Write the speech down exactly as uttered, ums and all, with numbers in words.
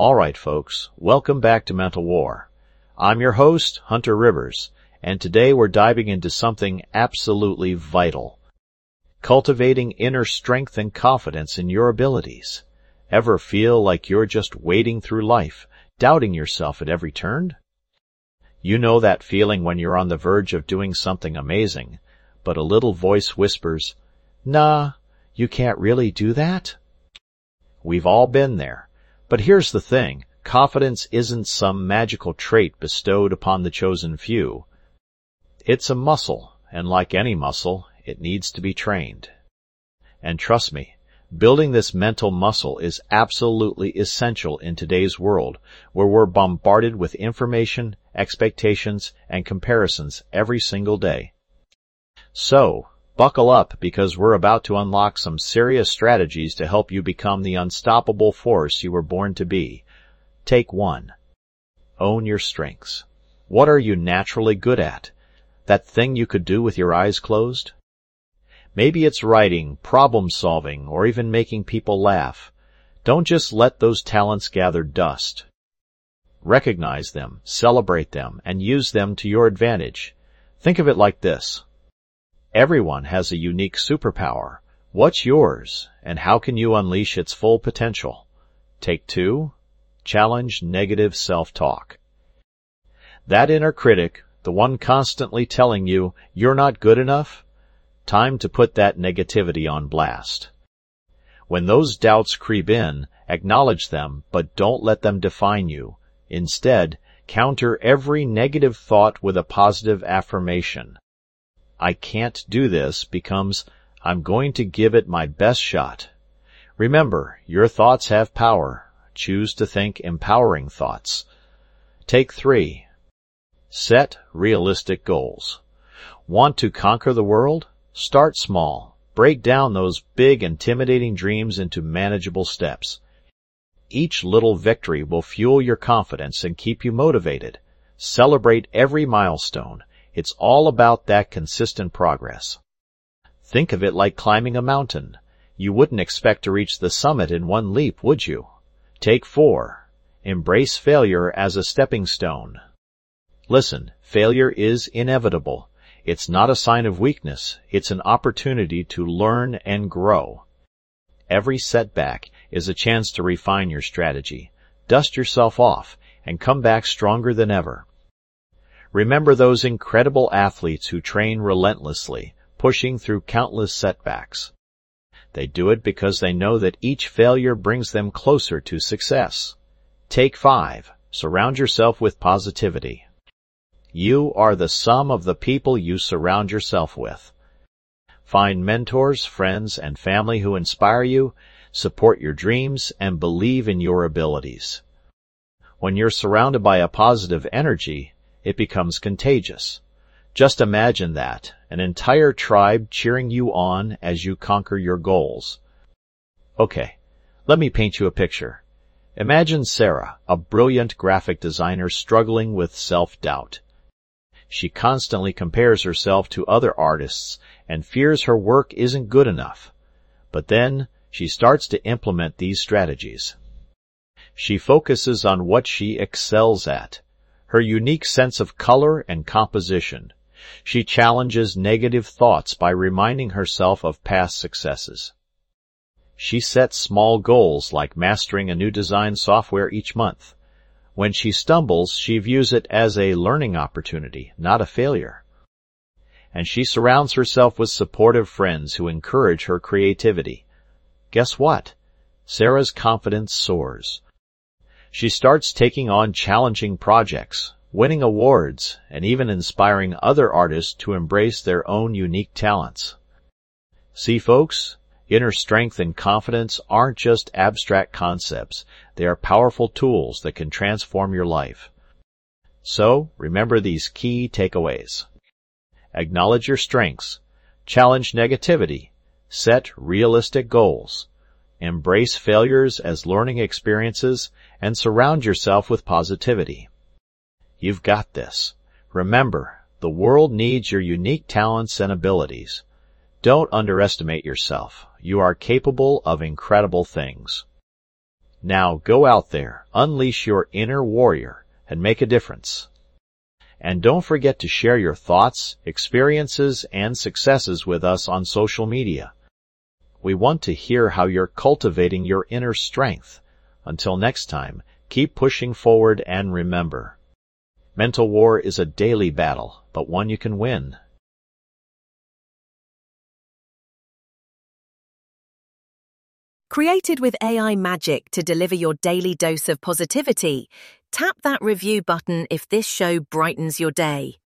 Alright folks, welcome back to Mental War. I'm your host, Hunter Rivers, and today we're diving into something absolutely vital. Cultivating inner strength and confidence in your abilities. Ever feel like you're just wading through life, doubting yourself at every turn? You know that feeling when you're on the verge of doing something amazing, but a little voice whispers, "Nah, you can't really do that?" We've all been there. But here's the thing, confidence isn't some magical trait bestowed upon the chosen few. It's a muscle, and like any muscle, it needs to be trained. And trust me, building this mental muscle is absolutely essential in today's world, where we're bombarded with information, expectations, and comparisons every single day. So, buckle up because we're about to unlock some serious strategies to help you become the unstoppable force you were born to be. Take one. Own your strengths. What are you naturally good at? That thing you could do with your eyes closed? Maybe it's writing, problem solving, or even making people laugh. Don't just let those talents gather dust. Recognize them, celebrate them, and use them to your advantage. Think of it like this. Everyone has a unique superpower. What's yours, and how can you unleash its full potential? Take two. Challenge negative self-talk. That inner critic, the one constantly telling you you're not good enough, time to put that negativity on blast. When those doubts creep in, acknowledge them, but don't let them define you. Instead, counter every negative thought with a positive affirmation. I can't do this becomes, I'm going to give it my best shot. Remember, your thoughts have power. Choose to think empowering thoughts. Take three. Set realistic goals. Want to conquer the world? Start small. Break down those big, intimidating dreams into manageable steps. Each little victory will fuel your confidence and keep you motivated. Celebrate every milestone. It's all about that consistent progress. Think of it like climbing a mountain. You wouldn't expect to reach the summit in one leap, would you? Take four. Embrace failure as a stepping stone. Listen, failure is inevitable. It's not a sign of weakness. It's an opportunity to learn and grow. Every setback is a chance to refine your strategy. Dust yourself off and come back stronger than ever. Remember those incredible athletes who train relentlessly, pushing through countless setbacks. They do it because they know that each failure brings them closer to success. Take five. Surround yourself with positivity. You are the sum of the people you surround yourself with. Find mentors, friends, and family who inspire you, support your dreams, and believe in your abilities. When you're surrounded by a positive energy, it becomes contagious. Just imagine that, an entire tribe cheering you on as you conquer your goals. Okay, let me paint you a picture. Imagine Sarah, a brilliant graphic designer struggling with self-doubt. She constantly compares herself to other artists and fears her work isn't good enough. But then, she starts to implement these strategies. She focuses on what she excels at. Her unique sense of color and composition. She challenges negative thoughts by reminding herself of past successes. She sets small goals like mastering a new design software each month. When she stumbles, she views it as a learning opportunity, not a failure. And she surrounds herself with supportive friends who encourage her creativity. Guess what? Sarah's confidence soars. She starts taking on challenging projects, winning awards, and even inspiring other artists to embrace their own unique talents. See, folks, inner strength and confidence aren't just abstract concepts. They are powerful tools that can transform your life. So, remember these key takeaways. Acknowledge your strengths. Challenge negativity. Set realistic goals. Embrace failures as learning experiences, and surround yourself with positivity. You've got this. Remember, the world needs your unique talents and abilities. Don't underestimate yourself. You are capable of incredible things. Now go out there, unleash your inner warrior, and make a difference. And don't forget to share your thoughts, experiences, and successes with us on social media. We want to hear how you're cultivating your inner strength. Until next time, keep pushing forward and remember, mental war is a daily battle, but one you can win. Created with A I magic to deliver your daily dose of positivity, tap that review button if this show brightens your day.